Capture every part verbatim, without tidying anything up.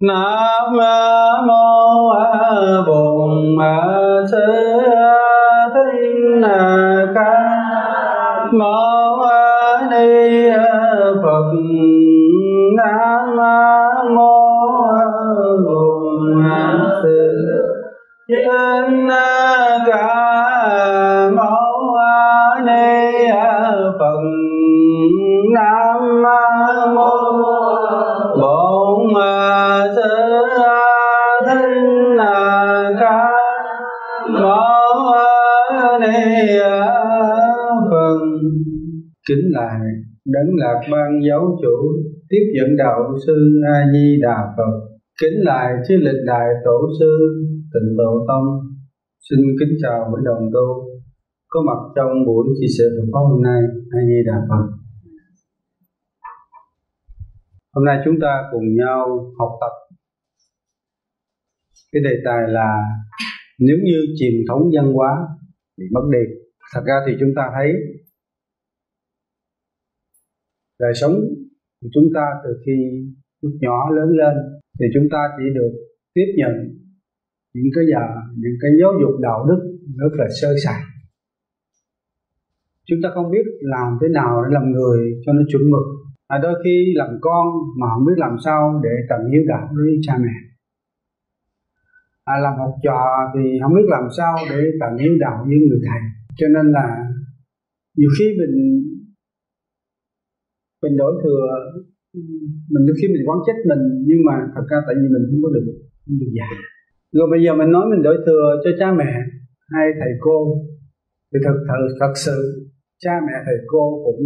Nam mô Bổn Sư Thích Ca Mâu Ni Phật. Nam mô Bổn Sư Thích Ca Mâu Ni Phật. Nam mô Bổn Sư Thích Ca Mâu Ni Phật. Kính lạy Đấng Lạc Ban Giáo Chủ Tiếp Dẫn Đạo Sư A Di Đà Phật. Kính lạy chư lịch đại tổ sư Tịnh Độ Tông. Xin kính chào với đồng tu có mặt trong buổi chia sẻ Phật pháp hôm nay. A Di Đà Phật. Hôm nay chúng ta cùng nhau học tập cái đề tài là nếu như truyền thống văn hóa bị mất đi. Thật ra thì chúng ta thấy đời sống của chúng ta từ khi lúc nhỏ lớn lên thì chúng ta chỉ được tiếp nhận những cái giờ những cái giáo dục đạo đức rất là sơ sài. Chúng ta không biết làm thế nào để làm người cho nó chuẩn mực. À, đôi khi làm con mà không biết làm sao để tận hiếu đạo đối với cha mẹ. À, làm học trò thì không biết làm sao để tận hiếu đạo với người thầy. Cho nên là nhiều khi mình mình đổi thừa, mình đôi khi mình quán trách mình, nhưng mà thật ra tại vì mình không có được không được dạy. Rồi bây giờ mình nói mình đổi thừa cho cha mẹ hay thầy cô thì thật thật thật sự cha mẹ thầy cô cũng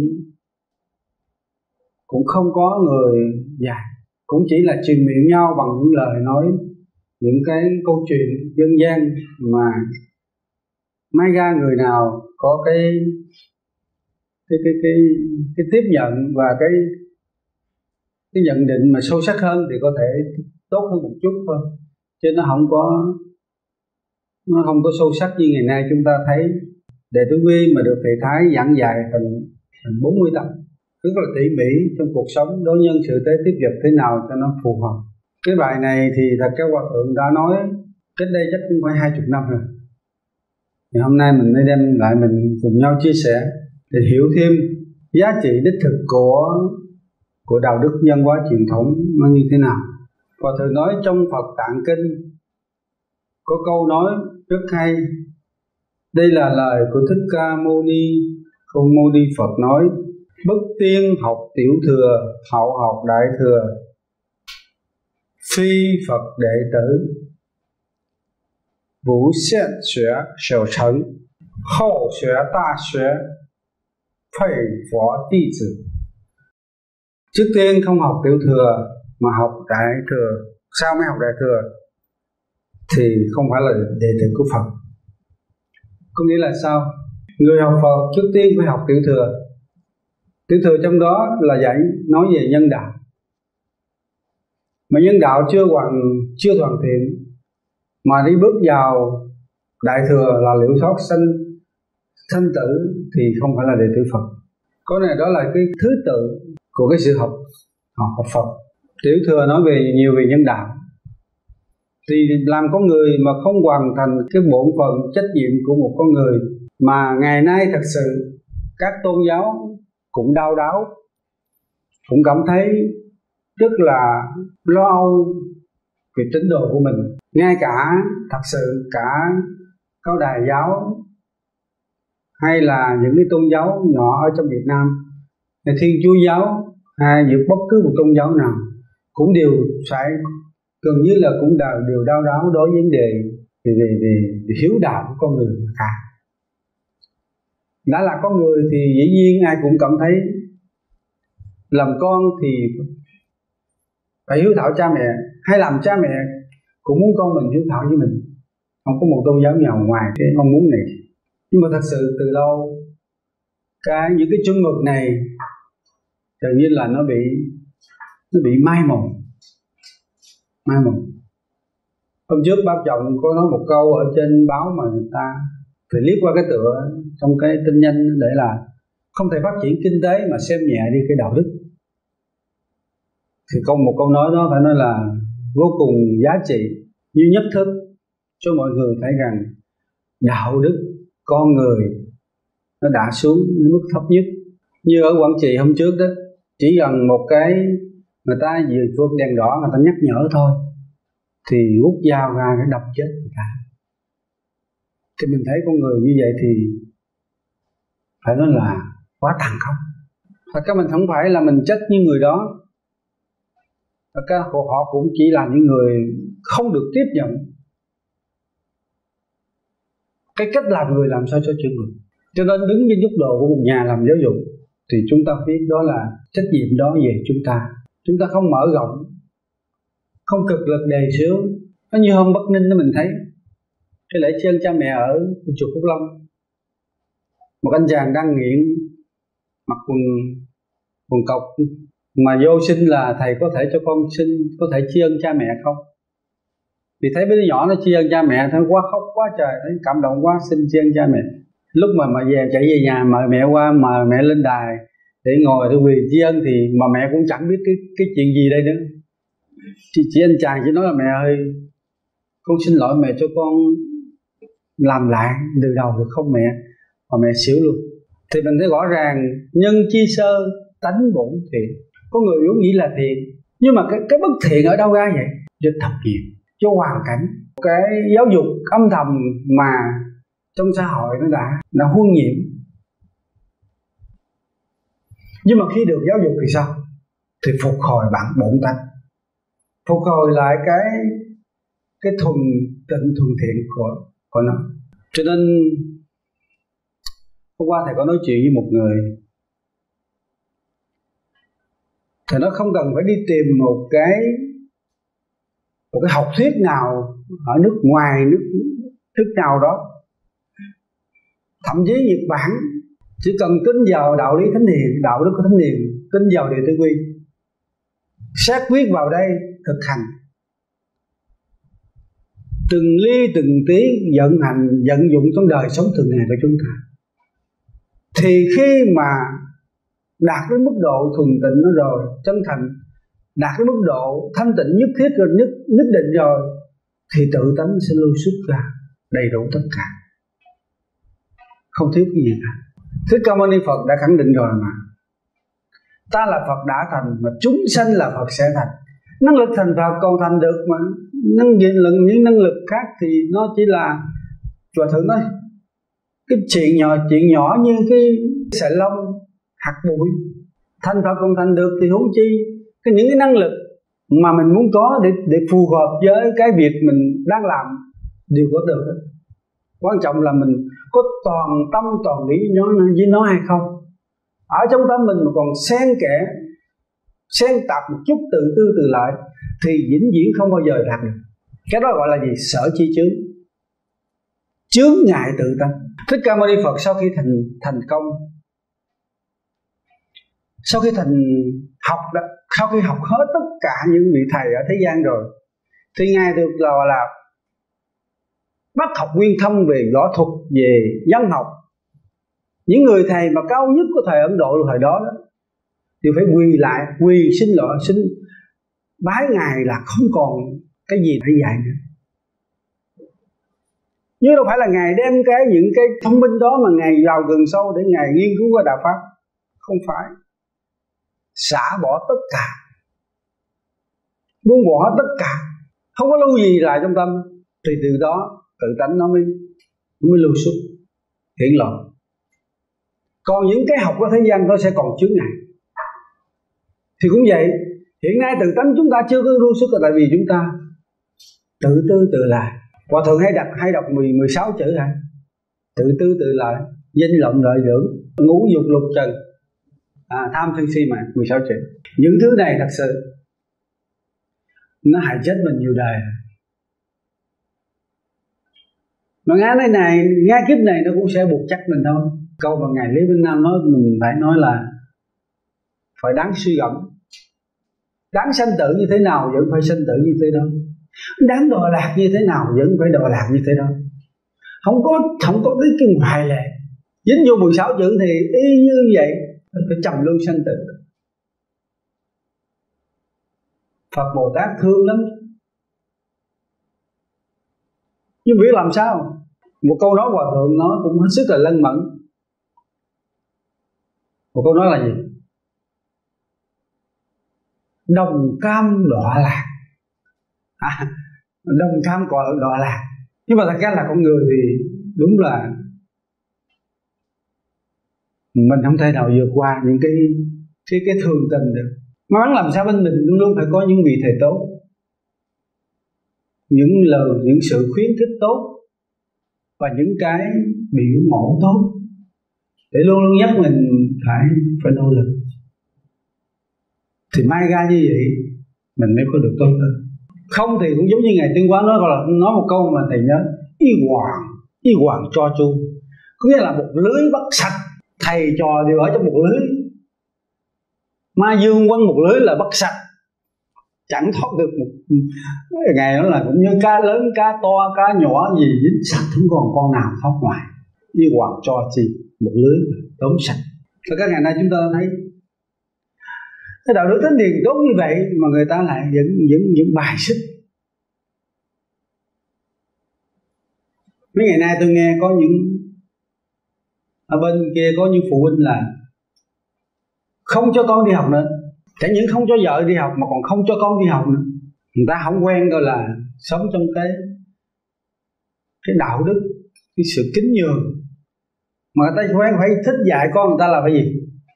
cũng không có người dạy, cũng chỉ là truyền miệng nhau bằng những lời nói, những cái câu chuyện dân gian mà may ra người nào có cái cái cái cái cái tiếp nhận và cái cái nhận định mà sâu sắc hơn thì có thể tốt hơn một chút thôi, chứ nó không có nó không có sâu sắc như ngày nay chúng ta thấy. Đệ tử Quy mà được thầy Thái giảng dạy thành thành bốn mươi tập rất là tỉ mỉ trong cuộc sống đối nhân sự tế tiếp vật thế nào cho nó phù hợp. Cái bài này thì thật các hòa thượng đã nói cách đây chắc cũng phải hai chục năm rồi. Thì hôm nay mình mới đem lại mình cùng nhau chia sẻ để hiểu thêm giá trị đích thực của của đạo đức văn hóa truyền thống nó như thế nào. Hòa thượng nói trong Phật Tạng Kinh có câu nói rất hay. Đây là lời của Thích Ca Mâu Ni. Câu Mâu Ni Phật nói: bất tiên học tiểu thừa, hậu học đại thừa, phi Phật đệ tử. Vũ xét xuế sở trấn, hậu xuế đa xuế, phẩy phó弟子. Trước tiên không học tiểu thừa mà học đại thừa, sao mới học đại thừa? Thì không phải là đệ tử của Phật. Có nghĩa là sao? Người học Phật trước tiên phải học tiểu thừa. Tiểu thừa trong đó là dạy nói về nhân đạo. Mà nhân đạo chưa hoàn chưa hoàn thiện mà đi bước vào đại thừa là liễu thoát sanh sanh tử thì không phải là đệ tử Phật. Có này đó là cái thứ tự của cái sự học học, học Phật. Tiểu thừa nói về nhiều về nhân đạo. Thì làm con người mà không hoàn thành cái bổn phận trách nhiệm của một con người mà ngày nay thật sự các tôn giáo cũng đau đáu, cũng cảm thấy rất là lo âu về tín đồ của mình. Ngay cả thật sự cả Cao Đài giáo hay là những cái tôn giáo nhỏ ở trong Việt Nam, Thiên Chúa giáo hay những bất cứ một tôn giáo nào cũng đều phải gần như là cũng đều, đều đau đáu đối với vấn đề về, về, về, về hiếu đạo của con người cả. Đã là con người thì dĩ nhiên ai cũng cảm thấy làm con thì phải hiếu thảo cha mẹ, hay làm cha mẹ cũng muốn con mình hiếu thảo với mình. Không có một tôn giáo nào ngoài cái mong muốn này. Nhưng mà thật sự từ lâu cái những cái chuẩn mực này tự nhiên là nó bị nó bị mai một mai một. Hôm trước bác Trọng có nói một câu ở trên báo mà người ta phải liếc qua cái tựa trong cái tin nhanh để là không thể phát triển kinh tế mà xem nhẹ đi cái đạo đức. Thì câu một câu nói đó phải nói là vô cùng giá trị như nhất thức cho mọi người thấy rằng đạo đức con người nó đã xuống đến mức thấp nhất. Như ở Quảng Trị hôm trước đó, chỉ cần một cái người ta vừa vượt đèn đỏ người ta nhắc nhở thôi thì rút dao ra cái đập chết người ta. Thì mình thấy con người như vậy thì phải nói là quá tàn khốc. Thật ra mình không phải là mình trách những người đó, thật ra họ cũng chỉ là những người không được tiếp nhận cái cách làm người làm sao cho chữa người. Cho nên đứng trên góc độ của một nhà làm giáo dục thì chúng ta biết đó là trách nhiệm đó về chúng ta. Chúng ta không mở rộng, không cực lực đề xướng. Nó như hôm Bắc Ninh đó mình thấy cái lễ tri ân cha mẹ ở chùa Phúc Long, một anh chàng đang nghiện mặc quần quần cộc mà vô xin là thầy có thể cho con xin có thể tri ân cha mẹ không? Vì thấy mấy đứa nhỏ nó tri ân cha mẹ, thấy quá khóc quá trời, thấy cảm động quá, xin tri ân cha mẹ. Lúc mà mà về chạy về nhà mời mẹ qua, mời mẹ lên đài để ngồi để quỳ tri ân thì mà mẹ cũng chẳng biết cái cái chuyện gì đây nữa. Chị, chị anh chàng chỉ nói là mẹ ơi, con xin lỗi mẹ cho con làm lại từ đầu được không mẹ? Mà mẹ xỉu luôn. Thì mình thấy rõ ràng nhân chi sơ tánh bổn thiện. Có người vốn nghĩ là thiện, nhưng mà cái, cái bất thiện ở đâu ra vậy? Do thập nghiệp, do hoàn cảnh, cái giáo dục âm thầm mà trong xã hội nó đã đã huân nhiễm. Nhưng mà khi được giáo dục thì sao? Thì phục hồi bản bổn tánh, phục hồi lại cái cái thuần tịnh thuần thiện của của nó. Cho nên hôm qua thầy có nói chuyện với một người, thầy nói không cần phải đi tìm một cái một cái học thuyết nào ở nước ngoài, nước nước nào đó, thậm chí Nhật Bản, chỉ cần tin vào đạo lý thánh hiền, đạo đức của thánh hiền, tin vào điều tư quy, xác quyết vào đây thực hành, từng ly từng tí vận hành vận dụng trong đời sống thường ngày của chúng ta, thì khi mà đạt đến mức độ thuần tịnh nó rồi, chân thành, đạt đến mức độ thanh tịnh nhất thiết rồi, nhất, nhất định rồi, thì tự tánh sẽ lưu xuất ra đầy đủ tất cả, không thiếu cái gì cả. Thích Ca Mâu Ni Phật đã khẳng định rồi mà, ta là Phật đã thành, mà chúng sanh là Phật sẽ thành. Năng lực thành Phật còn thành được mà, năng lực những năng lực khác thì nó chỉ là Hòa Thượng nói cái chuyện nhỏ chuyện nhỏ như cái sợi lông hạt bụi, thành Phật còn thành được thì huống chi cái những cái năng lực mà mình muốn có để để phù hợp với cái việc mình đang làm đều có được. Quan trọng là mình có toàn tâm toàn ý với nó, với nó hay không. Ở trong tâm mình mà còn xen kẽ, xen tạp một chút tự tư tự lợi thì vĩnh viễn không bao giờ đạt được. Cái đó gọi là gì? Sở chi chướng, chướng ngại tự tâm. Thích Ca Mâu Ni Phật sau khi thành thành công, sau khi thành học đó, sau khi học hết tất cả những vị thầy ở thế gian rồi, thì ngài được là gọi là bắt học nguyên thâm về võ thuật, về văn học. Những người thầy mà cao nhất của thời Ấn Độ thời đó đó đều phải quỳ lại, quỳ xin lỗi, xin bái ngài là không còn cái gì để dạy nữa. Nhưng đâu phải là ngài đem cái những cái thông minh đó mà ngài vào gần sâu để ngài nghiên cứu qua đạo pháp, không phải. Xả bỏ tất cả, buông bỏ tất cả, không có lưu gì lại trong tâm, thì từ đó tự tánh nó mới nó mới lưu xuất hiển lộ. Còn những cái học của thế gian nó sẽ còn chướng ngại. Thì cũng vậy, hiện nay tự tánh chúng ta chưa có lưu xuất là tại vì chúng ta tự tư tự lợi. Hòa Thượng hay đọc hay đọc mười sáu chữ hả? Tự tư tự lợi, danh lộng lợi dưỡng, ngũ dục lục trần, à, tham sân si mạng, mười sáu chữ. Những thứ này thật sự nó hại chết mình nhiều đời. Mà ngay này này, ngay kiếp này nó cũng sẽ buộc chắc mình thôi. Câu mà ngài Lý Vĩnh Nam nói mình phải nói là phải đáng suy gẫm. Đáng sanh tử như thế nào vẫn phải sanh tử như thế đó. Đáng đọa lạc như thế nào vẫn phải đọa lạc như thế đó. Không có không có cái cái ngoại lệ. Dính vô mười sáu chữ thì y như vậy, phải trầm luân sanh tử. Phật Bồ Tát thương lắm, Nhưng biết làm sao? Một câu nói hòa thượng nói cũng hết sức là lân mẫn. Một câu nói là gì? Đồng cam đọa lạc. À, đồng cam còn đọa lạc. Nhưng mà thật ra là con người thì đúng là mình không thể nào vượt qua những cái cái cái thường tình được. May mắn làm sao bên mình luôn luôn phải có những vị thầy tốt, những lời, những sự khuyến khích tốt và những cái biểu mẫu tốt để luôn luôn nhắc mình phải phải nỗ lực. Thì mai ra như vậy mình mới có được tốt hơn. Không thì cũng giống như Ngài Tuyên Quán nói, gọi là nói một câu mà thầy nhớ: y hoàng, y hoàng cho chu. Có nghĩa là một lưới bắt sạch, thầy trò đều ở trong một lưới. Ma dương quăng một lưới là bắt sạch, chẳng thoát được một ngày. Đó là cũng như cá lớn, cá to, cá nhỏ gì dính sạch, không còn con nào thoát ngoài. Y hoàng cho chi, một lưới tóm sạch. Và các ngày nay chúng ta thấy cái đạo đức thánh hiền tốt như vậy mà người ta lại vẫn vẫn vẫn bài xích. Mấy ngày nay tôi nghe có những ở bên kia có những phụ huynh là không cho con đi học nữa. Chẳng những không cho vợ đi học mà còn không cho con đi học nữa. Người ta không quen gọi là sống trong cái cái đạo đức, cái sự kính nhường. Mà người ta quen phải thích dạy con người ta là phải gì?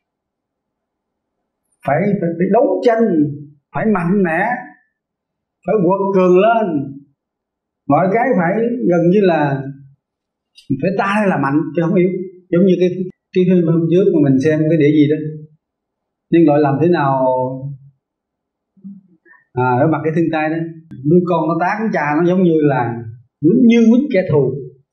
Phải, phải, phải đấu tranh, phải mạnh mẽ, phải quật cường lên. Mọi cái phải gần như là phải ta hay là mạnh chứ không yếu. Giống như cái cái phim hôm trước mà mình xem cái đĩa gì đó, nhưng gọi làm thế nào à, ở mặt cái thương tay đó, đứa con nó tán cha nó giống như là quýnh như quýnh kẻ thù,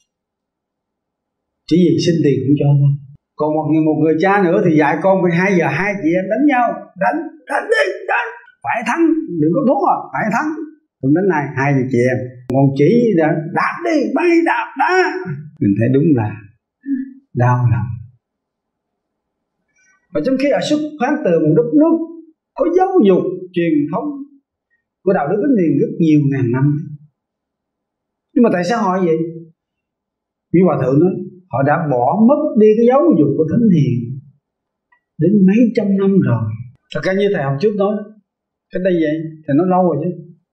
chỉ vì xin tiền không cho thôi. Còn một người, một người cha nữa thì dạy con mười hai giờ hai chị em đánh nhau, đánh đánh đi đánh, phải thắng, đừng có thua, phải thắng. Còn đến này hai người chị em còn chỉ đã đạp đi, bay đạp đá, mình thấy đúng là đau lòng. Và trong khi ở xuất phát từ một đất nước có giáo dục truyền thống của đạo đức thánh hiền rất nhiều ngàn năm, nhưng mà tại sao họ vậy? Như Hòa Thượng nói, họ đã bỏ mất đi cái giáo dục của thánh hiền đến mấy trăm năm rồi. Thật ra như thầy học trước nói, cái đây vậy thì nó lâu rồi chứ.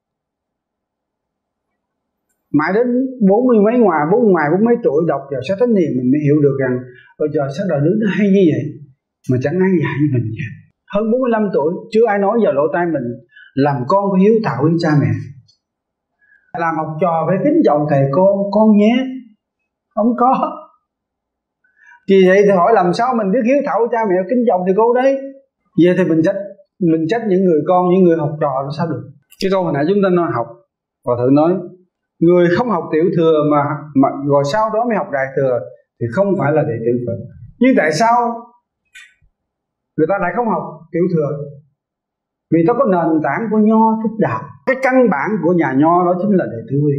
Mãi đến bốn mươi mấy ngoài, bốn ngoài bốn mấy tuổi đọc vào sách thánh hiền mình mới hiểu được rằng ôi trời, sách đạo đức nó hay như vậy mà chẳng ai dạy mình vậy. Hơn bốn mươi lăm tuổi chưa ai nói vào lỗ tai mình làm con phải hiếu thảo với cha mẹ, làm học trò phải kính trọng thầy cô con nhé. Không có. Vì vậy thì hỏi làm sao mình biết hiếu thảo với cha mẹ kính trọng thầy cô đấy? Vậy thì mình trách mình trách những người con, những người học trò nó sao được? Cái câu hồi nãy chúng ta nói học, Hòa Thượng nói người không học tiểu thừa mà mà rồi sau đó mới học đại thừa thì không phải là đệ tử Phật. Nhưng tại sao người ta lại không học tiểu thừa? Vì nó có nền tảng của Nho Thích Đạo. Cái căn bản của nhà Nho đó chính là đệ tử quy.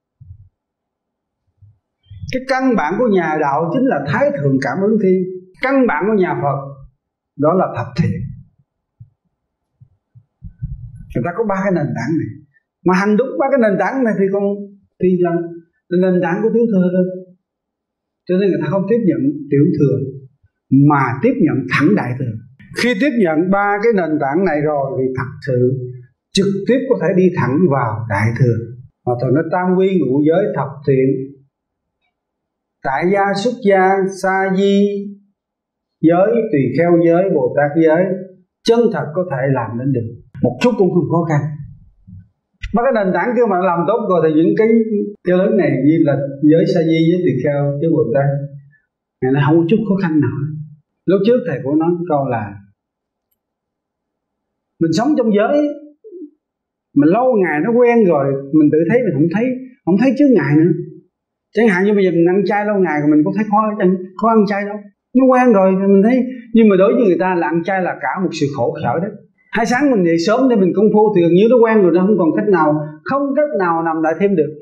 Cái căn bản của nhà Đạo chính là Thái Thượng Cảm Ứng Thiên. Căn bản của nhà Phật đó là thập thiện. Người ta có ba cái nền tảng này, mà hành đúng ba cái nền tảng này thì còn thì là nền tảng của tiểu thừa thôi. Cho nên người ta không tiếp nhận tiểu thừa mà tiếp nhận thẳng đại thừa. Khi tiếp nhận ba cái nền tảng này rồi thì thật sự trực tiếp có thể đi thẳng vào đại thừa. Mà thường nó tam quy ngũ giới thập thiện, tại gia xuất gia sa di giới, tùy kheo giới, Bồ Tát giới, chân thật có thể làm đến được, một chút cũng không khó khăn. Ba cái nền tảng kia mà làm tốt rồi thì những cái cái lớn này như là giới sa di, giới tùy kheo, giới Bồ Tát này nó không có chút khó khăn nào. Lúc trước thầy cũng nói câu là mình sống trong giới mình lâu ngày nó quen rồi, mình tự thấy mình không thấy không thấy chướng ngại nữa. Chẳng hạn như bây giờ mình ăn chay lâu ngày rồi mình cũng thấy khó ăn, khó ăn chay đâu, nó quen rồi mình thấy. Nhưng mà đối với người ta là ăn chay là cả một sự khổ sở đấy. Hai sáng mình dậy sớm để mình công phu thì gần như nó quen rồi, nó không còn cách nào, không cách nào nằm lại thêm được.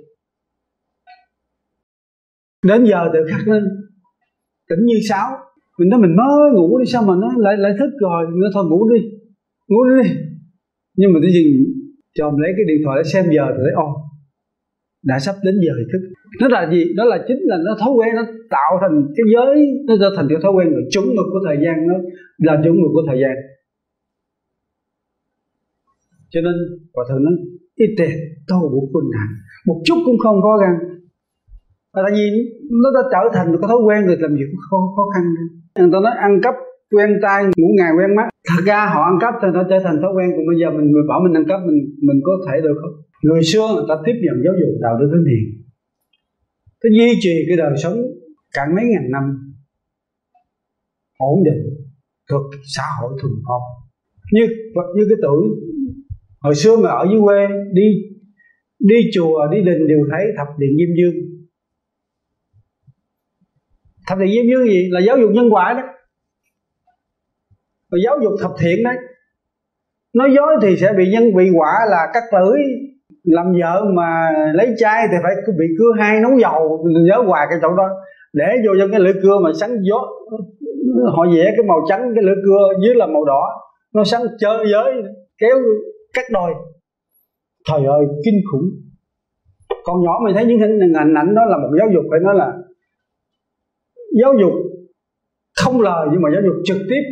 Đến giờ tự khắc lên tỉnh như sáo, mình nói mình mới ngủ đi sao mà nó lại lại thức rồi, nó thôi ngủ đi, ngủ đi. Nhưng mà tự nhiên chồm lấy cái điện thoại để xem giờ thì thấy ồ, đã sắp đến giờ thức. Nó là gì? Đó là chính là nó thói quen, nó tạo thành cái giới, nó trở thành cái thói quen rồi chuẩn mực của thời gian, nó là chuẩn mực của thời gian. Cho nên Hòa Thượng nói ít tệ tô bộ quân nạn, một chút cũng không khó khăn. Tại vì nó đã trở thành một cái thói quen rồi, làm gì cũng không khó khăn. Người ta nói ăn cắp quen tay, ngủ ngày quen mắt. Thật ra họ ăn cắp thì nó trở thành thói quen. Còn bây giờ mình bảo mình ăn cắp, mình mình có thể được không? Người xưa người ta tiếp nhận giáo dục đạo đức thánh hiền, nó duy trì cái đời sống cả mấy ngàn năm ổn định, thuộc xã hội thuần phong. Như như cái tuổi hồi xưa mà ở dưới quê, đi đi chùa đi đình đều thấy thập điện Diêm Dương. Thập điện Diêm Dương gì? Là giáo dục nhân quả đó, và giáo dục thập thiện đấy. Nói dối thì sẽ bị nhân bị quả là cắt lưỡi, làm vợ mà lấy chai thì phải bị cưa hai nấu dầu. Nhớ hoài cái chỗ đó, để vô trong cái lưỡi cưa mà sáng gió, họ vẽ cái màu trắng cái lưỡi cưa dưới là màu đỏ, nó sáng chơi giới kéo cắt đôi. Trời ơi kinh khủng. Còn nhỏ mình thấy những hình ảnh ảnh đó là một giáo dục, phải nói là giáo dục không lời nhưng mà giáo dục trực tiếp.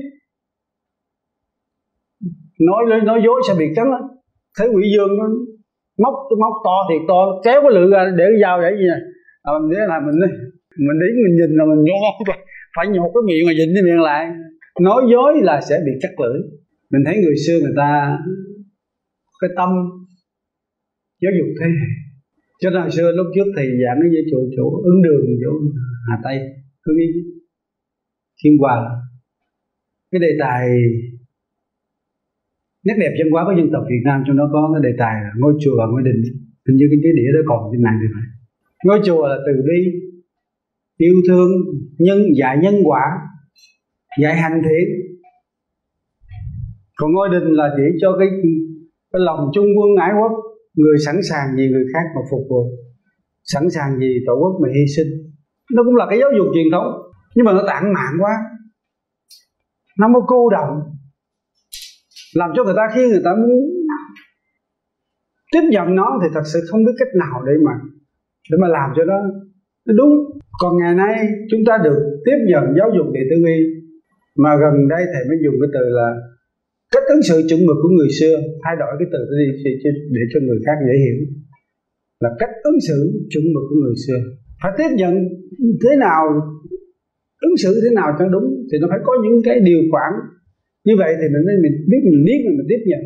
Nói nói dối sẽ bị cắn. Thấy quỷ dương nó móc cái móc to thiệt to, kéo cái lưỡi ra để cái dao vậy gì này. À, mình để là mình mình đứng mình nhìn là mình nhốt, phải nhột cái miệng mà dính cái miệng lại. Nói dối là sẽ bị cắt lưỡi. Mình thấy người xưa người ta cái tâm giáo dục thế. Cho nên hồi xưa lúc trước thầy giảng ở chỗ chỗ Ứng Đường, chỗ Hà Tây, Hương Yên, Thiên Hòa, cái đề tài nét đẹp văn hóa của dân tộc Việt Nam, trong đó có cái đề tài là ngôi chùa và ngôi đình. Hình như cái đĩa đó còn trên mạng thì phải. Ngôi chùa là từ bi, yêu thương, nhân dạy nhân quả, dạy hành thiện. Còn ngôi đình là chỉ cho cái cái lòng chung quân ái quốc, người sẵn sàng vì người khác mà phục vụ, sẵn sàng vì tổ quốc mà hy sinh. Nó cũng là cái giáo dục truyền thống, nhưng mà nó tản mạn quá, nó mới cô động, làm cho người ta khi người ta muốn tiếp nhận nó thì thật sự không biết cách nào để mà để mà làm cho nó, nó đúng. Còn ngày nay chúng ta được tiếp nhận giáo dục đệ tử quy, mà gần đây thầy mới dùng cái từ là cách ứng xử chuẩn mực của người xưa, thay đổi cái từ đó đi để cho người khác dễ hiểu, là cách ứng xử chuẩn mực của người xưa. Phải tiếp nhận thế nào, ứng xử thế nào cho đúng, thì nó phải có những cái điều khoản như vậy thì mình mới mình biết mình biết mình, mình tiếp nhận.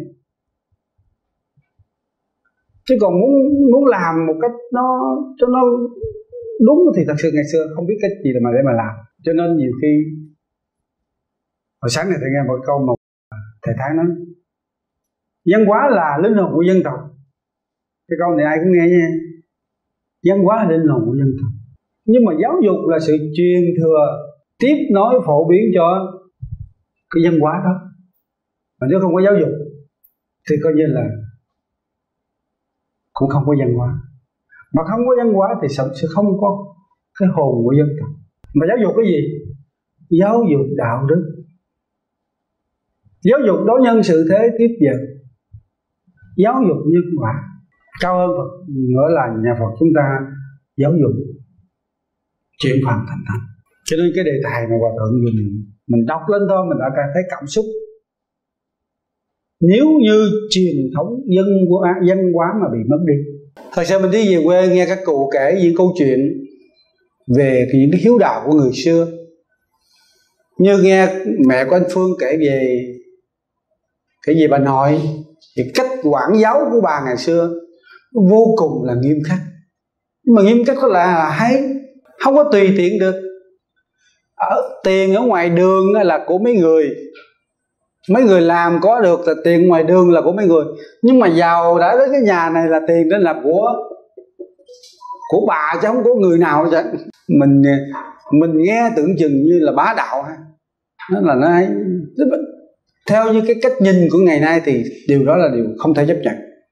Chứ còn muốn muốn làm một cách nó cho nó đúng thì thật sự ngày xưa không biết cách gì mà để mà làm. Cho nên nhiều khi hồi sáng này thầy nghe một câu mà thầy Thái nói văn hóa là linh hồn của dân tộc. Cái câu này ai cũng nghe nha. Văn hóa là linh hồn của dân tộc, nhưng mà giáo dục là sự truyền thừa, tiếp nối phổ biến cho cái văn hóa đó. Mà nếu không có giáo dục thì coi như là cũng không có văn hóa. Mà không có văn hóa thì sẽ không có cái hồn của dân tộc. Mà giáo dục cái gì? Giáo dục đạo đức, giáo dục đối nhân sự thế tiếp dẫn, giáo dục nhân quả. Cao hơn Phật nữa là nhà Phật chúng ta giáo dục chuyển phàm thành thánh. Cho nên cái đề tài mà Hòa Thượng dùng mình đọc lên thôi mình đã thấy cảm xúc. Nếu như truyền thống dân hóa, dân hóa mà bị mất đi. Thật sự mình đi về quê nghe các cụ kể những câu chuyện về những cái hiếu đạo của người xưa. Như nghe mẹ của anh Phương kể về cái gì bà nội, thì cách quản giáo của bà ngày xưa vô cùng là nghiêm khắc. Nhưng mà nghiêm khắc có là hay, không có tùy tiện được. Ở, tiền ở ngoài đường là của mấy người, mấy người làm có được là tiền ngoài đường là của mấy người. Nhưng mà giàu đã đến cái nhà này là tiền đó là của của bà chứ không có người nào chứ. Mình mình nghe tưởng chừng như là bá đạo ha. Nó là nó hay. Theo như cái cách nhìn của ngày nay thì điều đó là điều không thể chấp nhận.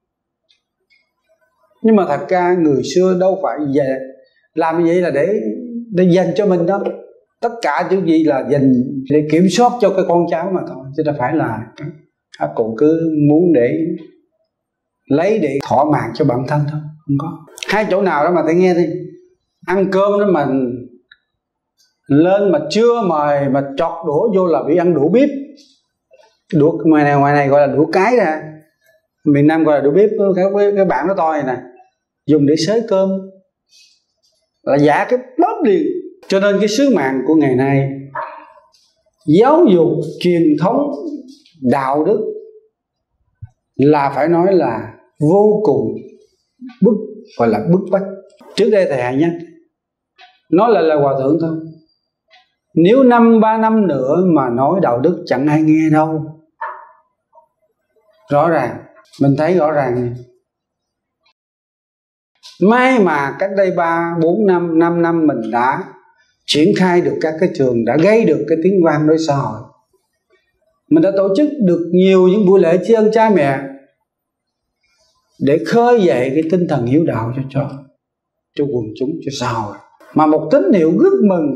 Nhưng mà thật ra người xưa đâu phải về làm như vậy là để để dành cho mình đó. Tất cả những gì là dành để kiểm soát cho cái con cháu mà thôi, chứ đâu phải là các cụ cứ muốn để lấy để thỏa mãn cho bản thân thôi. Không có. Hai chỗ nào đó mà thầy nghe đi, ăn cơm đó mà lên mà chưa mời mà chọt đũa vô là bị ăn đũa bếp. Đũa ngoài này ngoài này gọi là đũa cái ra, miền Nam gọi là đũa bếp. Cái cái bảng nó to này nè, dùng để xới cơm là giả cái bóp liền. Cho nên cái sứ mạng của ngày nay giáo dục truyền thống đạo đức là phải nói là vô cùng bức, gọi là bức bách. Trước đây thầy hãy nhắc, nói lại là hòa thượng thôi, nếu năm ba năm nữa mà nói đạo đức chẳng ai nghe đâu. Rõ ràng, mình thấy rõ ràng. May mà cách đây ba, bốn năm, năm năm mình đã triển khai được các cái trường, đã gây được cái tiếng vang đối xã hội. Mình đã tổ chức được nhiều những buổi lễ tri ân cha mẹ để khơi dậy cái tinh thần hiếu đạo cho cho cho quần chúng, cho xã hội. Mà một tín hiệu rất mừng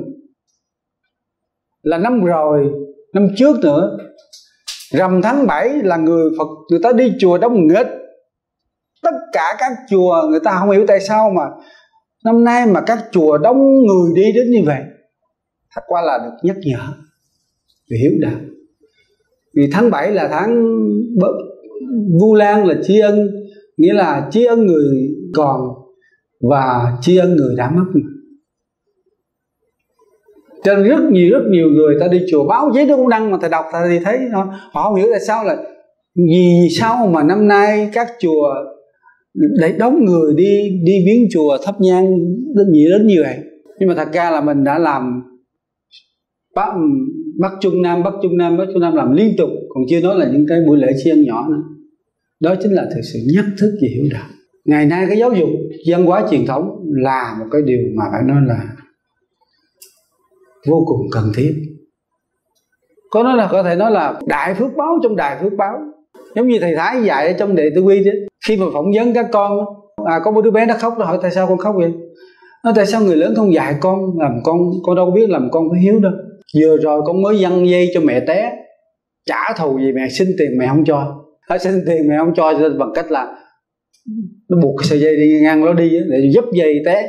là năm rồi, năm trước nữa, rằm tháng bảy là người Phật người ta đi chùa đông nghịch. Tất cả các chùa người ta không hiểu tại sao mà năm nay mà các chùa đông người đi đến như vậy. Thật qua là được nhắc nhở về hiếu đạo. Vì tháng bảy là tháng Vu Lan, là tri ân, nghĩa là tri ân người còn và tri ân người đã mất. Cho nên rất nhiều rất nhiều người ta đi chùa, báo giấy nó cũng đăng mà thầy đọc thầy thấy thôi. Họ không hiểu tại sao là vì sao mà năm nay các chùa để đóng người đi đi viếng chùa thắp nhang đến gì đến như vậy. Nhưng mà thật ra là mình đã làm Bắc, Bắc Trung Nam, Bắc Trung Nam, Bắc Trung Nam làm liên tục, còn chưa nói là những cái buổi lễ tri ân nhỏ nữa. Đó chính là thực sự nhắc thức về hiếu đạo. Ngày nay cái giáo dục văn hóa truyền thống là một cái điều mà phải nói là vô cùng cần thiết. Có nói là có thể nói là đại phước báo trong đại phước báo. Giống như thầy Thái dạy ở trong Đệ Tử Quy chứ, khi mà phỏng vấn các con, à, có một đứa bé nó khóc, nó hỏi tại sao con khóc vậy? Nó tại sao người lớn không dạy con làm con, con đâu biết làm con phải hiếu đâu. Vừa rồi con mới giăng dây cho mẹ té, trả thù gì mẹ, xin tiền mẹ không cho, à, xin tiền mẹ không cho, cho bằng cách là nó buộc cái sợi dây đi ngang nó đi để giúp dây té.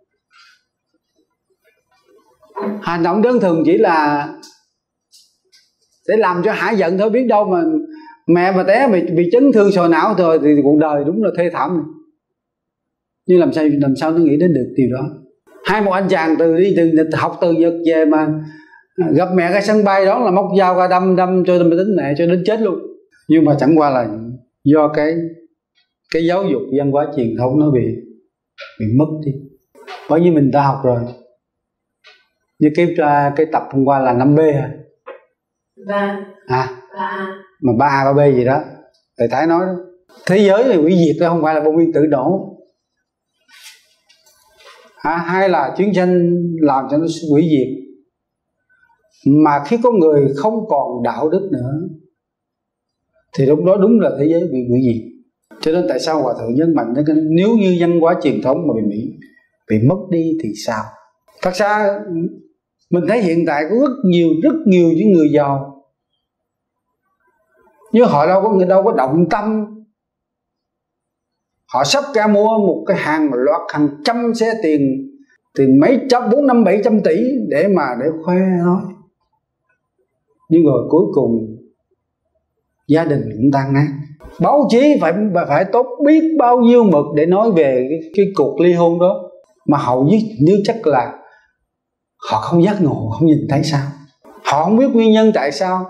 Hành động đơn thuần chỉ là để làm cho hả giận thôi, biết đâu mà mẹ mà té bị, bị chấn thương sọ não rồi thì cuộc đời đúng là thê thảm. Nhưng làm sao làm sao nó nghĩ đến được điều đó. Hai một anh chàng từ đi từ học từ Nhật về mà gặp mẹ cái sân bay đó là móc dao ra đâm đâm cho mình tính mẹ cho đến chết luôn. Nhưng mà chẳng qua là do cái cái giáo dục văn hóa truyền thống nó bị bị mất đi. Bởi vì mình đã học rồi. Như cái cái tập hôm qua là năm B à? Ba. À? Mà ba A, ba B gì đó. Thầy Thái nói đó. Thế giới này hủy diệt đó không phải là bom nguyên tử nổ. À, hay là chiến tranh làm cho nó hủy diệt. Mà khi có người không còn đạo đức nữa thì lúc đó đúng là thế giới bị hủy diệt. Cho nên tại sao Hòa Thượng nhấn mạnh cái nếu như văn hóa truyền thống mà bị, bị mất đi thì sao? Thật ra mình thấy hiện tại có rất nhiều rất nhiều những người giàu, nhưng họ đâu có người đâu có động tâm. Họ sắp ra mua một cái hàng mà loạt hàng trăm xe tiền, tiền mấy trăm, bốn năm bảy trăm tỷ để mà để khoe thôi. Nhưng rồi cuối cùng gia đình cũng tan nát. Báo chí phải phải tốt biết bao nhiêu mực để nói về cái, cái cuộc ly hôn đó, mà hầu như, như chắc là họ không giác ngộ, không nhìn thấy sao. Họ không biết nguyên nhân tại sao.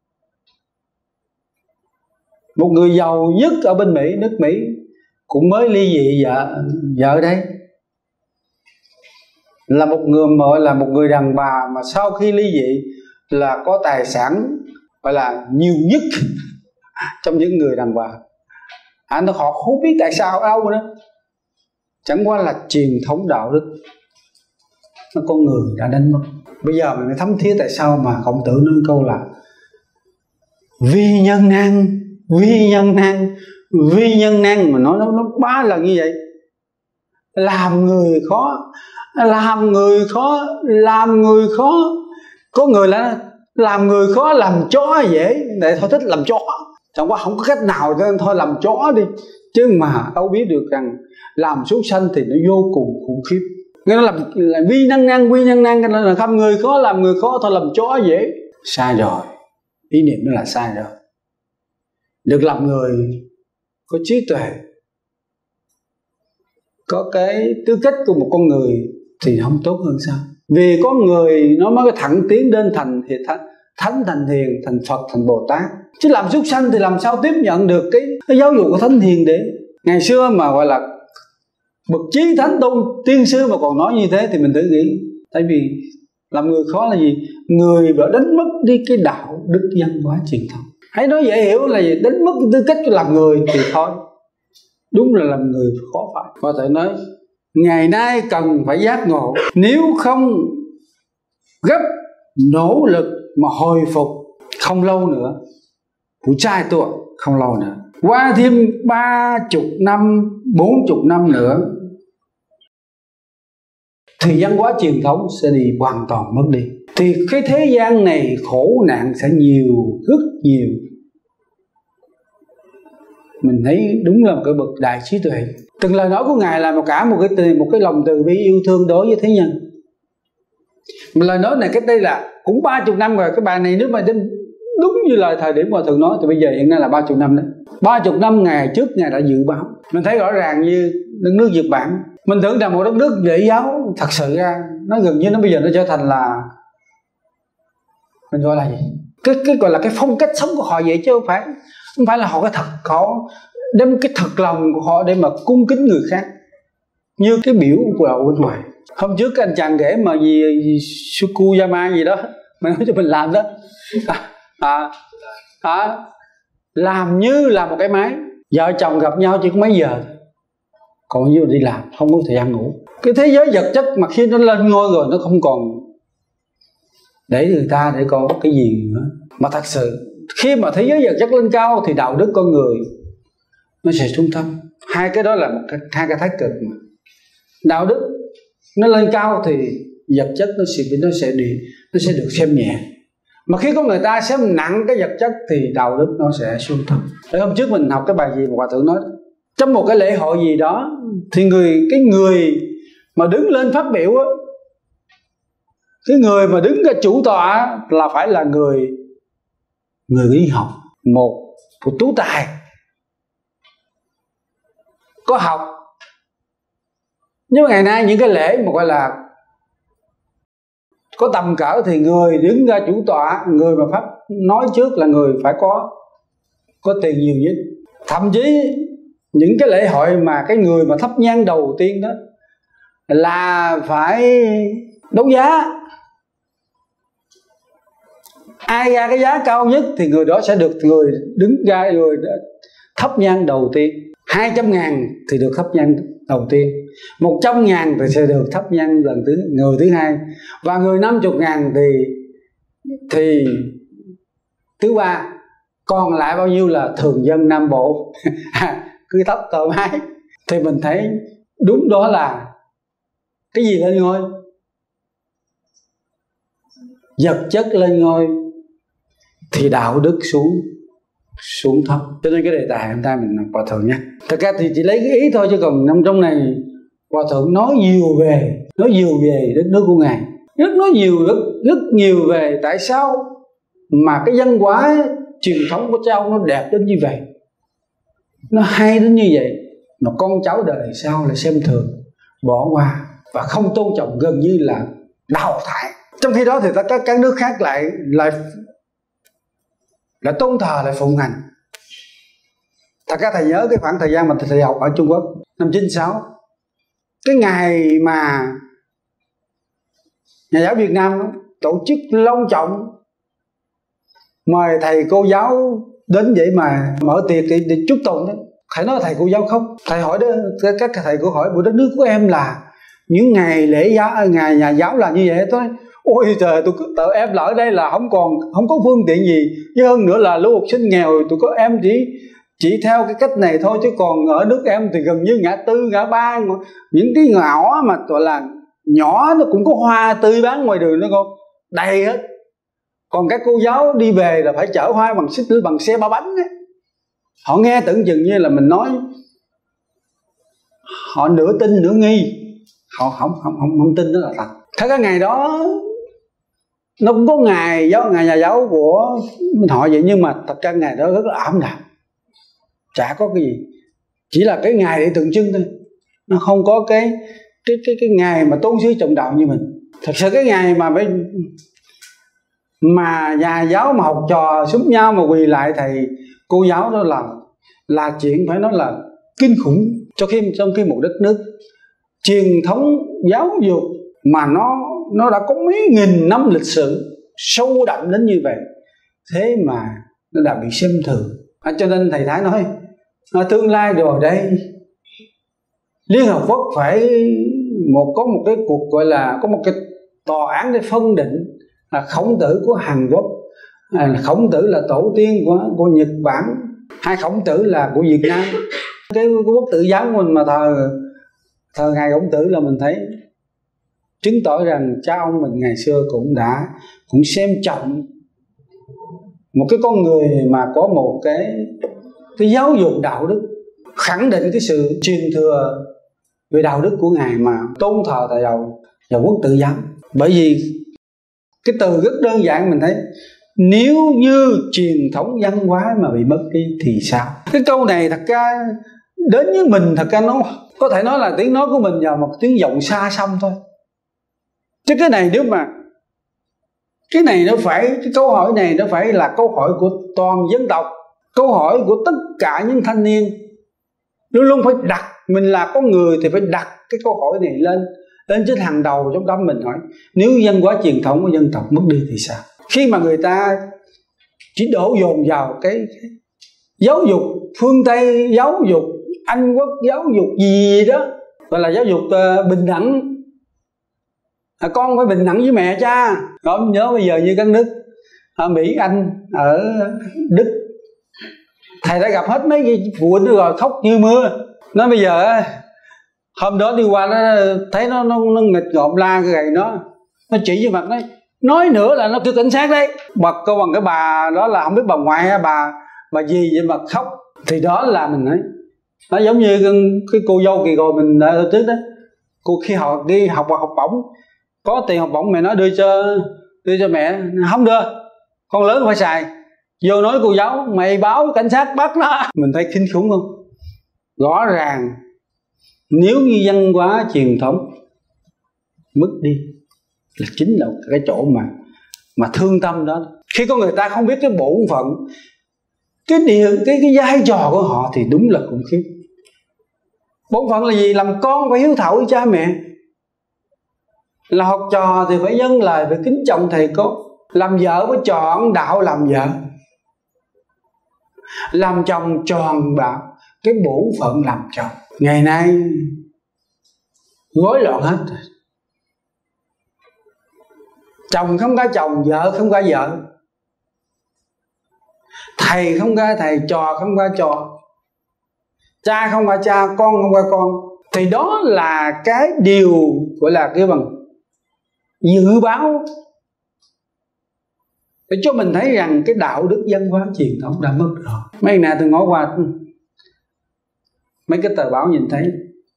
Một người giàu nhất ở bên Mỹ, nước Mỹ cũng mới ly dị vợ vợ đây, là một người gọi là một người đàn bà mà sau khi ly dị là có tài sản gọi là nhiều nhất trong những người đàn bà. Anh à, họ không biết tại sao đâu nữa. Chẳng qua là truyền thống đạo đức nó con người đã đánh mất. Bây giờ mình mới thấm thía tại sao mà Khổng Tử nói câu là vi nhân nan, vi nhân nan, vi nhân nan, mà nói nó, nó ba lần như vậy. Làm người khó, làm người khó, làm người khó. Có người là làm người khó, làm chó dễ, để thôi thích làm chó. Chẳng qua không có cách nào cho nên thôi làm chó đi. Chứ mà đâu biết được rằng làm súc sanh thì nó vô cùng khủng khiếp. Nghe nó làm là vi năng năng, vi năng năng, là khăm người khó làm người khó, thôi làm chó dễ. Sai rồi, ý niệm đó là sai rồi. Được làm người có trí tuệ, có cái tư cách của một con người thì không tốt hơn sao? Vì có người nó mới thẳng tiến đến thành thì thánh, thánh thành hiền, thành Phật, thành Bồ Tát. Chứ làm súc sanh thì làm sao tiếp nhận được cái, cái giáo dục của thánh hiền đế. Ngày xưa mà gọi là bậc chí thánh tôn tiên sư mà còn nói như thế thì mình thử nghĩ. Tại vì làm người khó là gì? Người đã đánh mất đi cái đạo đức văn hóa truyền thống. Hãy nói dễ hiểu là gì? Đánh mất cái tư cách của làm người thì thôi. Đúng là làm người khó phải. Có thể nói ngày nay cần phải giác ngộ. Nếu không gấp nỗ lực mà hồi phục, không lâu nữa, phụ trai tuổi không lâu nữa, qua thêm ba chục năm, bốn chục năm nữa thì văn hóa truyền thống sẽ đi hoàn toàn mất đi. Thì cái thế gian này khổ nạn sẽ nhiều, rất nhiều. Mình thấy đúng là một cái bậc đại trí tuệ. Từng lời nói của Ngài là một cả một cái một cái lòng từ bi yêu thương đối với thế nhân. Một lời nói này cách đây là cũng ba chục năm rồi. Cái bài này nếu mà đúng như lời thời điểm Hòa Thượng nói thì bây giờ hiện nay là ba chục năm đấy. Ba chục năm ngày trước Ngài đã dự báo. Mình thấy rõ ràng như đất nước Nhật Bản. Mình tưởng rằng một đất nước lễ giáo, thật sự ra nó gần như nó bây giờ nó trở thành là, mình gọi là gì? Cái, cái gọi là cái phong cách sống của họ vậy, chứ không phải không phải là họ cái thật họ đem cái thật lòng của họ để mà cung kính người khác như cái biểu của đạo bên ngoài. Hôm trước cái anh chàng kể mà gì, gì Sukuyama gì đó mà nói cho mình làm đó à, à, à, làm như là một cái máy, vợ chồng gặp nhau chỉ có mấy giờ, còn bao nhiêu đi làm, không có thời gian ngủ. Cái thế giới vật chất mà khi nó lên ngôi rồi nó không còn để người ta để có cái gì nữa. Mà thật sự khi mà thế giới vật chất lên cao thì đạo đức con người nó sẽ xuống thấp. Hai cái đó là một cái, hai cái thái cực mà. Đạo đức nó lên cao thì vật chất nó sẽ nó sẽ đi nó sẽ được xem nhẹ. Mà khi có người ta xem nặng cái vật chất thì đạo đức nó sẽ xuống thấp. Để hôm trước mình học cái bài gì mà Hòa Thượng nói, trong một cái lễ hội gì đó thì người cái người mà đứng lên phát biểu á, cái người mà đứng ra chủ tọa là phải là người người đi học, một một tú tài có học. Nhưng mà ngày nay những cái lễ mà gọi là có tầm cỡ thì người đứng ra chủ tọa, người mà pháp nói trước là người phải có có tiền nhiều nhất. Thậm chí những cái lễ hội mà cái người mà thắp nhang đầu tiên đó là phải đấu giá. Ai ra cái giá cao nhất thì người đó sẽ được người đứng ra người thắp nhang đầu tiên. Hai trăm ngàn thì được thắp nhang đầu tiên, một trăm ngàn thì sẽ được thắp nhang lần thứ người thứ hai, và người năm chục ngàn thì thì thứ ba. Còn lại bao nhiêu là thường dân Nam Bộ cứ thắp thoải mái. Thì mình thấy đúng đó là cái gì lên ngôi? Vật chất lên ngôi thì đạo đức xuống xuống thấp. Cho nên cái đề tài hôm nay mình Hòa Thượng nhé. Thật ra thì chỉ lấy cái ý thôi, chứ còn nằm trong này Hòa Thượng nói nhiều về nói nhiều về đất nước của Ngài, rất nói nhiều rất rất nhiều về tại sao mà cái văn hóa truyền thống của cháu nó đẹp đến như vậy, nó hay đến như vậy, mà con cháu đời sau lại xem thường, bỏ qua và không tôn trọng, gần như là đào thải. Trong khi đó thì tất cả các nước khác lại lại lại tôn thờ, lại phụng hành. Thật ra thầy nhớ cái khoảng thời gian mà thầy học ở Trung Quốc năm chín sáu, cái ngày mà Nhà giáo Việt Nam tổ chức long trọng mời thầy cô giáo đến vậy mà mở tiệc để, để chúc tụng đó. Thầy nói thầy cô giáo khóc. Thầy hỏi đó, các thầy cô hỏi của đất nước của em là những ngày lễ giáo, ngày nhà giáo là như vậy. Tôi ôi trời, tôi tự em là ở đây là không còn không có phương tiện gì, chứ hơn nữa là lũ học sinh nghèo, tụi có em chỉ chỉ theo cái cách này thôi, chứ còn ở nước em thì gần như ngã tư ngã ba, những cái ngõ mà gọi là nhỏ nó cũng có hoa tươi bán ngoài đường, nó còn đầy hết. Còn các cô giáo đi về là phải chở hoa bằng xích lưới, bằng xe ba bánh ấy. Họ nghe tưởng chừng như là mình nói họ nửa tin nửa nghi, họ không không không, không tin đó là thật. Thế cái ngày đó nó cũng có ngày giáo ngày nhà giáo của họ vậy, nhưng mà thật ra ngày đó rất là ảm đạm, chả có cái gì, chỉ là cái ngày để tượng trưng thôi, nó không có cái cái cái cái ngày mà tôn sư trọng đạo như mình. Thật sự cái ngày mà phải mà nhà giáo mà học trò xúm nhau mà quỳ lại thầy cô giáo đó là là chuyện phải nói là kinh khủng. Cho khi trong khi một đất nước truyền thống giáo dục mà nó nó đã có mấy nghìn năm lịch sử sâu đậm đến như vậy, thế mà nó đã bị xem thường. À, cho nên thầy Thái nói à, tương lai rồi đây Liên Hợp Quốc phải một có một cái cuộc gọi là có một cái tòa án để phân định là Khổng Tử của Hàn Quốc, à, Khổng Tử là tổ tiên của của Nhật Bản, hay Khổng Tử là của Việt Nam. Cái, cái quốc tự giáo của mình mà thờ thờ ngài Khổng Tử là mình thấy chứng tỏ rằng cha ông mình ngày xưa cũng đã cũng xem trọng một cái con người mà có một cái cái giáo dục đạo đức, khẳng định cái sự truyền thừa về đạo đức của ngài mà tôn thờ thầy đầu và quốc tự giáo. Bởi vì cái từ rất đơn giản mình thấy, nếu như truyền thống văn hóa mà bị mất đi thì sao? Cái câu này thật ra đến với mình thật ra nó có thể nói là tiếng nói của mình vào một tiếng vọng xa xăm thôi. Chứ cái này nếu mà cái này nó phải cái câu hỏi này nó phải là câu hỏi của toàn dân tộc, câu hỏi của tất cả những thanh niên. Luôn luôn phải đặt mình là con người thì phải đặt cái câu hỏi này lên lên trên hàng đầu trong tâm mình, hỏi nếu văn hóa truyền thống của dân tộc mất đi thì sao? Khi mà người ta chỉ đổ dồn vào cái, cái giáo dục phương Tây, giáo dục Anh Quốc, giáo dục gì đó gọi là giáo dục uh, bình đẳng, à, con phải bình đẳng với mẹ cha. Đó, nhớ bây giờ như các nước ở Mỹ, Anh, ở Đức, thầy đã gặp hết mấy cái phụ huynh rồi khóc như mưa. Nó bây giờ hôm đó đi qua nó thấy nó nó, nó nghịch ngợm la cái gầy nó nó chỉ vô mặt nó nói nữa là nó kêu cảnh sát đấy. Bật cô bằng cái bà đó là không biết bà ngoại hay bà bà gì vậy mà khóc. Thì đó là mình nói nó giống như cái, cái cô dâu kỳ rồi mình đã trước đó, cô khi họ đi học học bổng, có tiền học bổng mẹ nói đưa cho đưa cho mẹ, không đưa, con lớn phải xài. Vô nói cô giáo mày báo cảnh sát bắt nó. Mình thấy kinh khủng không? Rõ ràng nếu như văn hóa truyền thống mất đi là chính là cái chỗ mà mà thương tâm đó. Khi con người ta không biết cái bổn phận, cái điều cái cái vai trò của họ thì đúng là khủng khiếp. Bổn phận là gì? Làm con phải hiếu thảo với cha mẹ, là học trò thì phải dâng lời, phải kính trọng thầy cô, làm vợ phải chọn đạo làm vợ, làm chồng tròn đạo cái bổn phận làm chồng. Ngày nay rối loạn hết rồi. Chồng không có chồng, vợ không có vợ, thầy không có thầy, trò không có trò, cha không có cha, con không có con. Thì đó là cái điều gọi là cái bằng dự báo để cho mình thấy rằng cái đạo đức văn hóa truyền thống đã mất rồi. Mấy ngày tôi ngó qua mấy cái tờ báo nhìn thấy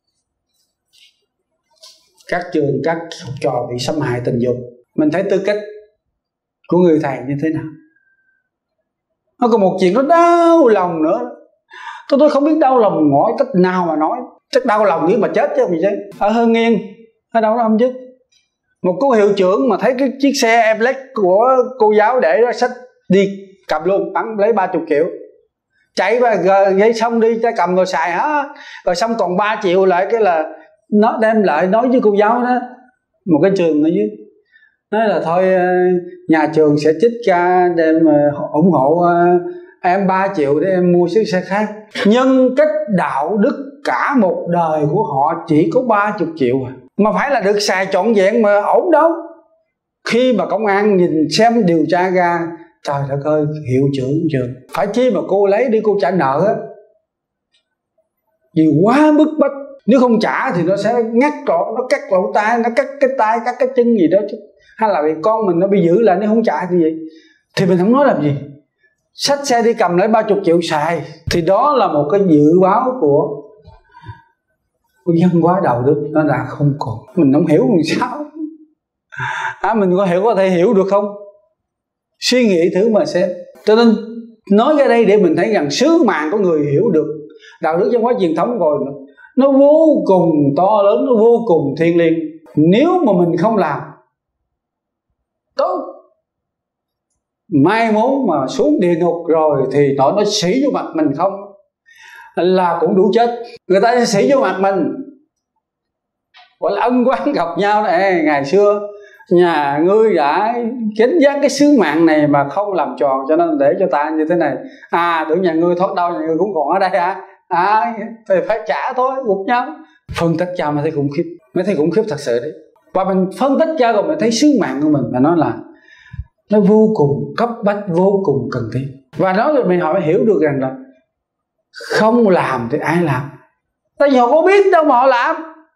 các trường, các học trò bị xâm hại tình dục. Mình thấy tư cách của người thầy như thế nào. Nó còn một chuyện nó đau lòng nữa. Tôi tôi không biết đau lòng ngỏ cách nào mà nói. Chắc đau lòng nghĩ mà chết chứ gì chứ. Ở Hưng Yên, ở đâu đó không chứ. Một cô hiệu trưởng mà thấy cái chiếc xe Airblade của cô giáo để đó xách đi cầm luôn, bắn lấy ba mươi triệu. Chạy và gây xong đi cho cầm rồi xài hết. Rồi xong còn ba triệu lại cái là nó đem lại nói với cô giáo đó, một cái trường ở dưới, nói là thôi nhà trường sẽ trích ra đem ủng hộ em ba triệu để em mua chiếc xe khác. Nhân cách đạo đức cả một đời của họ chỉ có ba mươi triệu à, mà phải là được xài trọn vẹn mà ổn đâu. Khi mà công an nhìn xem điều tra ra, trời đất ơi, hiệu trưởng trường phải chi mà cô lấy đi cô trả nợ á, vì quá bức bách. Nếu không trả thì nó sẽ ngắt trọn, nó cắt lỗ tai, nó cắt cái tay, cắt cái chân gì đó chứ. Hay là vì con mình nó bị giữ lại, nó không trả thì gì thì mình không nói làm gì. Xách xe đi cầm lấy ba mươi triệu xài. Thì đó là một cái dự báo của cái văn hóa đạo đức nó đã không còn. Mình không hiểu làm sao. À, mình có hiểu có thể hiểu được không? Suy nghĩ thử mà xem. Cho nên nói ra đây để mình thấy rằng sứ mạng của người hiểu được đạo đức văn hóa truyền thống rồi, nó vô cùng to lớn, nó vô cùng thiêng liêng. Nếu mà mình không làm tốt, mai mốt mà xuống địa ngục rồi thì tội nó xỉ vô mặt mình không là cũng đủ chết. Người ta sẽ xỉ vô mặt mình, gọi là ân oán gặp nhau này. Ngày xưa nhà ngươi đã gánh vác cái sứ mạng này mà không làm tròn, cho nên để cho ta như thế này. À, tưởng nhà ngươi thoát đau, nhà ngươi cũng còn ở đây hả? À, thì phải trả thôi, gục nhau. Phân tích ra mới thấy khủng khiếp, mới thấy khủng khiếp thật sự đấy. Và mình phân tích ra rồi mình thấy sứ mạng của mình, mà nó là nó vô cùng cấp bách, vô cùng cần thiết. Và đó rồi mình họ phải hiểu được rằng là không làm thì ai làm? Tại vì họ có biết đâu mà họ làm.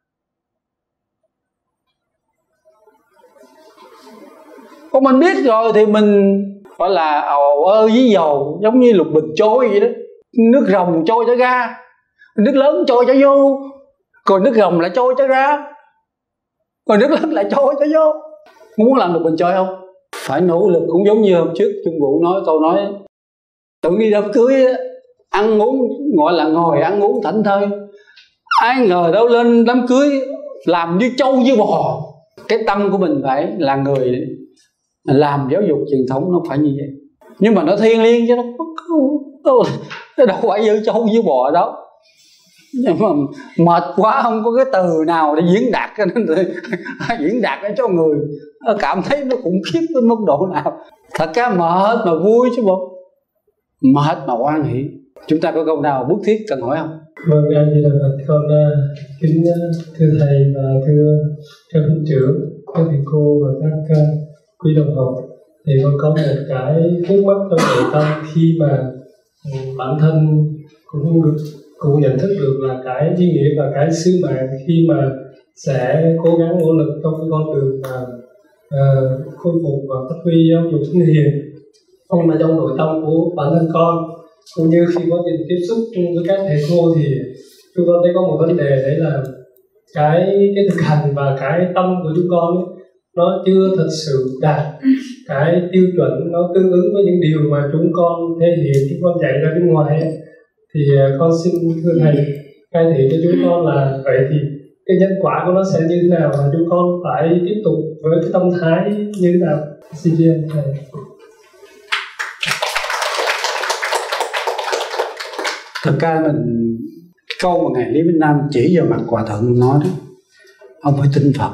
Còn mình biết rồi thì mình gọi là ồ ơ với dầu, giống như lục bình trôi vậy đó. Nước rồng trôi cho ra, nước lớn trôi cho vô, còn nước rồng lại trôi cho ra, còn nước lớn lại trôi cho vô. Muốn làm được bình trôi không? Phải nỗ lực. Cũng giống như hôm trước Trung Vũ nói câu nói, tưởng đi đám cưới ăn uống gọi là ngồi ăn uống thảnh thơi, ai ngờ đâu lên đám cưới làm như trâu như bò. Cái tâm của mình phải là người làm giáo dục truyền thống, nó phải như vậy. Nhưng mà nó thiêng liêng chứ nó nó đâu phải như trâu như bò đâu. Nhưng mà mệt quá không có cái từ nào để diễn đạt, cho nên diễn đạt để cho người cảm thấy nó khủng khiếp đến mức độ nào. Thật ra mệt mà vui chứ bộ, mệt mà hoan hỷ. Chúng ta có câu nào bức thiết cần hỏi không? Vâng, anh thì là con kính thưa thầy và thưa các huynh trưởng, các thầy cô và các quý đồng học. Thì con có một cái khúc mắc trong nội tâm khi mà bản thân cũng được cũng nhận thức được là cái ý nghĩa và cái sứ mạng khi mà sẽ cố gắng nỗ lực trong cái con đường mà uh, khôi phục và phát huy giáo dục thánh hiền. Nhưng mà trong nội tâm của bản thân con cũng như khi có trình tiếp xúc với các thầy cô thì chúng con thấy có một vấn đề, đấy là cái cái thực hành và cái tâm của chúng con ấy, nó chưa thật sự đạt cái tiêu chuẩn nó tương ứng với những điều mà chúng con thể hiện, chúng con chạy ra bên ngoài ấy. Thì con xin thưa thầy khai thị cho chúng con là vậy thì cái nhân quả của nó sẽ như thế nào, và chúng con phải tiếp tục với cái tâm thái như thế nào? Xin riêng thầy. Thật ra mình cái câu mà ngài Lý Minh Nam chỉ vào mặt Hòa Thượng nói đó, ông phải tin Phật.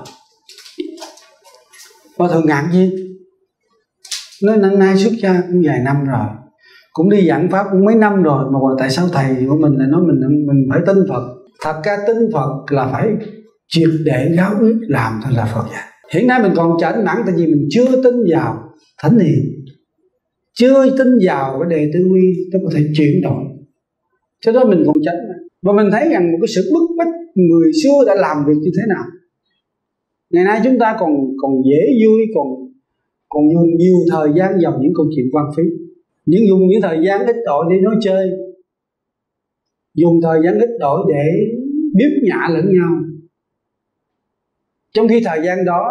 Hòa Thượng ngạc nhiên, nói năm nay xuất gia cũng vài năm rồi, cũng đi giảng pháp cũng mấy năm rồi, mà tại sao thầy của mình lại nói mình mình phải tin Phật? Thật ra tin Phật là phải triệt để giáo quyết làm thôi là Phật dạy. Hiện nay mình còn chảnh mãn tại vì mình chưa tin vào thánh hiền, chưa tin vào cái đề tư duy nó có thể chuyển đổi, cho đó mình còn chảnh. Và mình thấy rằng một cái sự bức bách người xưa đã làm việc như thế nào. Ngày nay chúng ta còn còn dễ vui, còn còn dùng nhiều thời gian vào những câu chuyện quan phí, những dùng những thời gian ít ỏi để nói chơi, dùng thời gian ít ỏi để biếp nhã lẫn nhau. Trong khi thời gian đó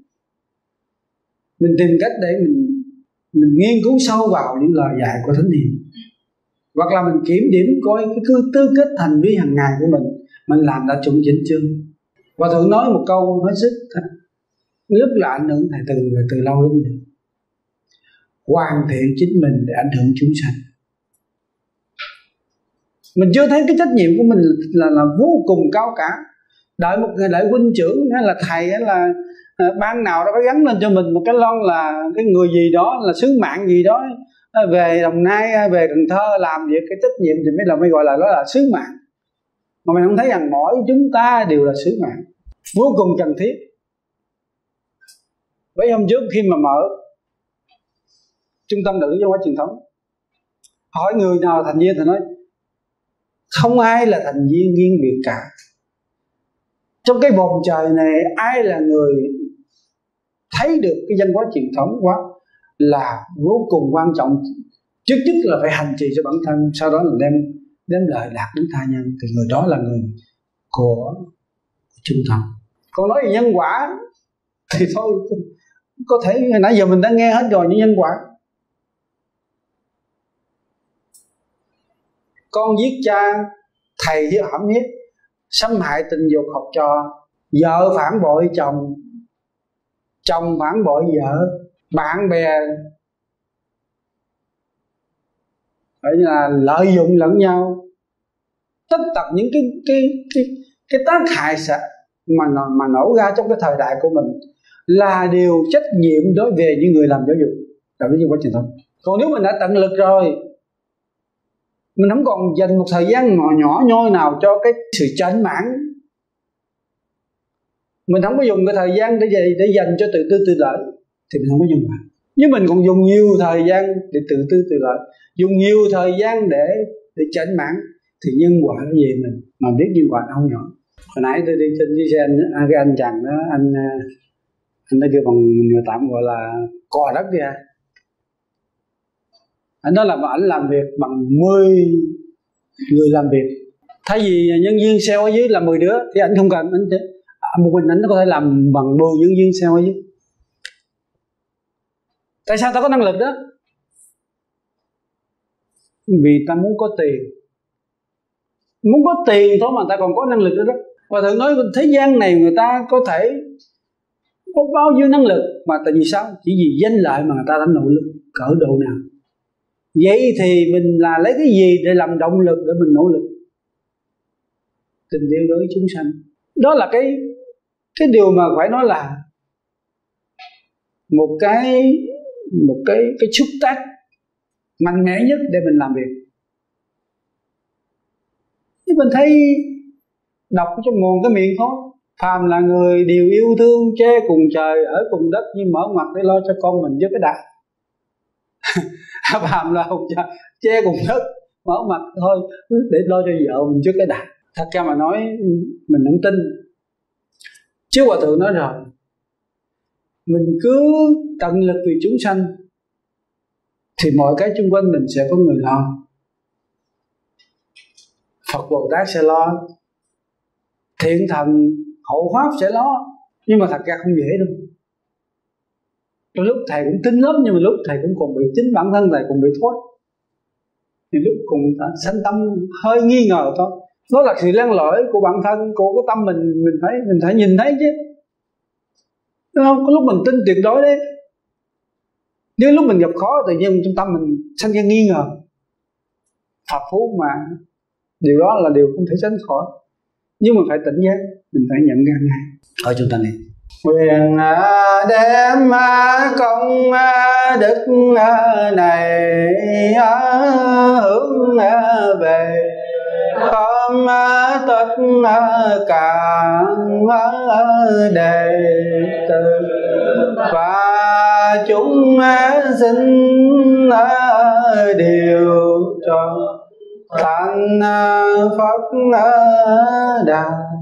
mình tìm cách để mình mình nghiên cứu sâu vào những lời dạy của thánh hiền, hoặc là mình kiểm điểm coi cái tư kết hành vi hàng ngày của mình mình làm đã chuẩn chỉnh chưa. Và Thượng nói một câu hết sức rất là ảnh hưởng thầy từ từ lâu đến giờ: hoàn thiện chính mình để ảnh hưởng chúng sanh. Mình chưa thấy cái trách nhiệm của mình là, là vô cùng cao cả. Đợi một người đại huynh trưởng hay là thầy hay là à, ban nào đó phải gắn lên cho mình một cái lon là cái người gì đó, là sứ mạng gì đó, về Đồng Nai, về Cần Thơ làm việc cái trách nhiệm thì mới là mới gọi là đó là sứ mạng. Mà mình không thấy rằng mỗi chúng ta đều là sứ mạng vô cùng cần thiết. Mấy hôm trước khi mà mở trung tâm nữ văn hóa truyền thống, hỏi người nào là thành viên thì nói không ai là thành viên riêng biệt cả. Trong cái vòng trời này ai là người thấy được cái văn hóa truyền thống quá là vô cùng quan trọng. Trước nhất là phải hành trì cho bản thân, sau đó là đem đem lợi lạc đến tha nhân, thì người đó là người của chúng ta. Còn nói về nhân quả thì thôi, có thể nãy giờ mình đã nghe hết rồi. Những nhân quả, con giết cha, thầy hiếp hãm hiếp, xâm hại tình dục học trò, vợ phản bội chồng, chồng phản bội vợ, bạn bè phải là lợi dụng lẫn nhau, tất tật những cái cái cái cái tác hại sẽ mà mà nổ ra trong cái thời đại của mình là điều trách nhiệm đối về những người làm giáo dục, làm giáo dục quá truyền thông. Còn nếu mình đã tận lực rồi, mình không còn dành một thời gian nhỏ nhỏ nhoi nào cho cái sự chểnh mãn, mình không có dùng cái thời gian để để dành cho tự tư tự lợi, thì mình không có nhân quả. Nhưng mình còn dùng nhiều thời gian để tự tư tự lợi, dùng nhiều thời gian để để chểnh mãn, thì nhân quả nó về mình, mà biết nhân quả nó không nhỏ. Hồi nãy tôi đi trên chiếc xe anh, cái anh chàng đó, anh anh đã kêu bằng người tạm gọi là cò đất đi à. Anh đó là anh làm việc bằng mười người làm việc, thay vì nhân viên sale ở dưới là mười đứa thì anh không cần, anh một mình anh có thể làm bằng mười nhân viên sale ở dưới. Tại sao ta có năng lực đó? Vì ta muốn có tiền, muốn có tiền thôi mà ta còn có năng lực nữa đó. Và thường nói thế gian này người ta có thể có bao nhiêu năng lực, mà tại vì sao? Chỉ vì danh lợi mà người ta đã nỗ lực cỡ độ nào. Vậy thì mình là lấy cái gì để làm động lực để mình nỗ lực? Tình yêu đối với chúng sanh. Đó là cái cái điều mà phải nói là một cái một cái cái xúc tác mạnh mẽ nhất để mình làm việc. Chứ mình thấy đọc trong nguồn cái miệng thôi, phàm là người đều yêu thương, che cùng trời ở cùng đất, nhưng mở mặt để lo cho con mình với cái đạt. Phàm là che cùng đất, mở mặt thôi để lo cho vợ mình trước cái đạt. Thật ra mà nói mình không tin, chứ Hòa Thượng nói rồi, mình cứ tận lực vì chúng sanh thì mọi cái xung quanh mình sẽ có người lo. Phật Bồ Tát sẽ lo, thiện thần hộ pháp sẽ lo, nhưng mà thật ra không dễ đâu. Đôi lúc thầy cũng tin lắm, nhưng mà lúc thầy cũng còn bị, chính bản thân thầy cũng bị thoát, thì lúc cùng sanh tâm hơi nghi ngờ thôi. Đó là sự lăn lỗi của bản thân, của cái tâm mình, mình phải mình phải nhìn thấy chứ, đúng không? Có lúc mình tin tuyệt đối đấy, nhưng lúc mình gặp khó tự nhiên trong tâm mình sanh ra nghi ngờ. Phật phú mà điều đó là điều không thể tránh khỏi, nhưng mình phải tỉnh giác, mình phải nhận ra ngay. Thôi chúng ta nghe. Quyền đem công đức này hướng về khom tất cả đệ tử và chúng sinh đều cho thành Phật đạo.